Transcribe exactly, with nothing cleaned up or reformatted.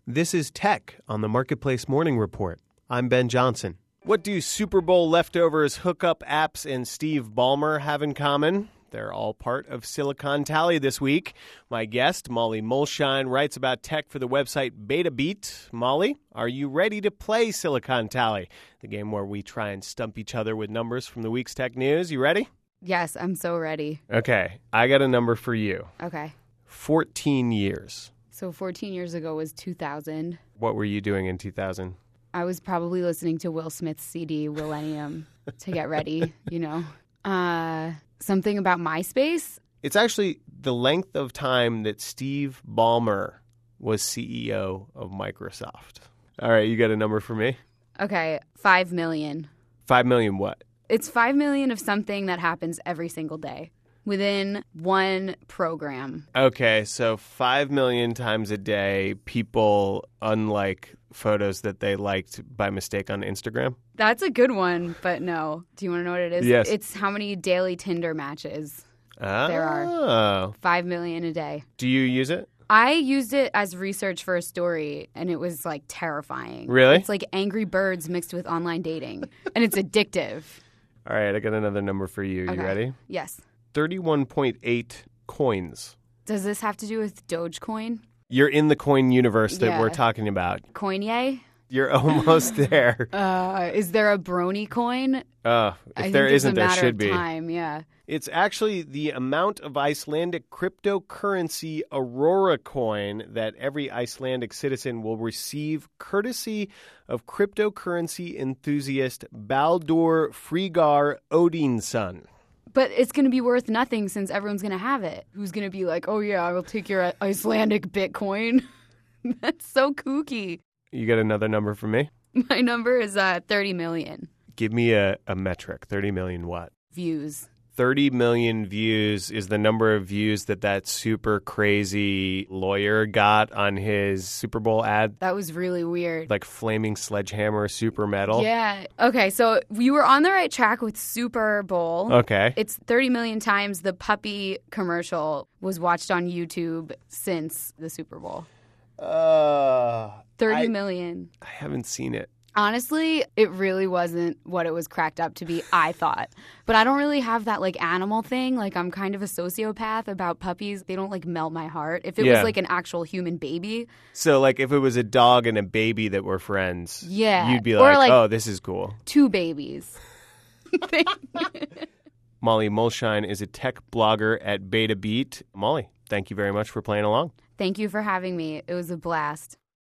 This is Tech on the Marketplace Morning Report. I'm Ben Johnson. What do Super Bowl leftovers, hookup apps, and Steve Ballmer have in common? They're all part of Silicon Tally this week. My guest, Molly Mulshine, writes about tech for the website BetaBeat. Molly, are you ready to play Silicon Tally, the game where we try and stump each other with numbers from the week's tech news? You ready? Yes, I'm so ready. Okay, I got a number for you. Okay. fourteen years. So fourteen years ago was two thousand. What were you doing in two thousand? I was probably listening to Will Smith's C D, Millennium, to get ready, you know. Uh, something about MySpace? It's actually the length of time that Steve Ballmer was C E O of Microsoft. All right, you got a number for me? Okay, five million. Five million what? It's five million of something that happens every single day within one program. Okay, so five million times a day, people unlike photos that they liked by mistake on Instagram? That's a good one, but no. Do you want to know what it is? Yes. It's how many daily Tinder matches Oh. there are. Five million a day. Do you use it? I used it as research for a story, and it was, like, terrifying. Really? It's like Angry Birds mixed with online dating, and it's addictive. All right, I got another number for you. You Okay. ready? Yes. thirty-one point eight coins. Does this have to do with Dogecoin? You're in the coin universe that Yeah. we're talking about. Coinye? You're almost there. Uh, is there a Brony coin? Uh, if I there think it's isn't, a there matter should of be. time, yeah. It's actually the amount of Icelandic cryptocurrency Aurora coin that every Icelandic citizen will receive courtesy of cryptocurrency enthusiast Baldur Friggar Odinsson. But it's going to be worth nothing since everyone's going to have it. Who's going to be like, oh, yeah, I will take your Icelandic Bitcoin? That's so kooky. You got another number for me? My number is uh, thirty million Give me a, a metric. thirty million what? views. thirty million views is the number of views that that super crazy lawyer got on his Super Bowl ad. That was really weird. Like flaming sledgehammer super metal. Yeah. Okay, so you were on the right track with Super Bowl. Okay. It's thirty million times the puppy commercial was watched on YouTube since the Super Bowl. Uh, Thirty I, million. I haven't seen it. Honestly, it really wasn't what it was cracked up to be, I thought. But I don't really have that, like, animal thing. Like, I'm kind of a sociopath about puppies. They don't, like, melt my heart. If it Yeah. was, like, an actual human baby. So, like, if it was a dog and a baby that were friends, Yeah. you'd be Or, like, like- oh, this is cool. Two babies. Molly Mulshine is a tech blogger at BetaBeat. Molly, thank you very much for playing along. Thank you for having me. It was a blast.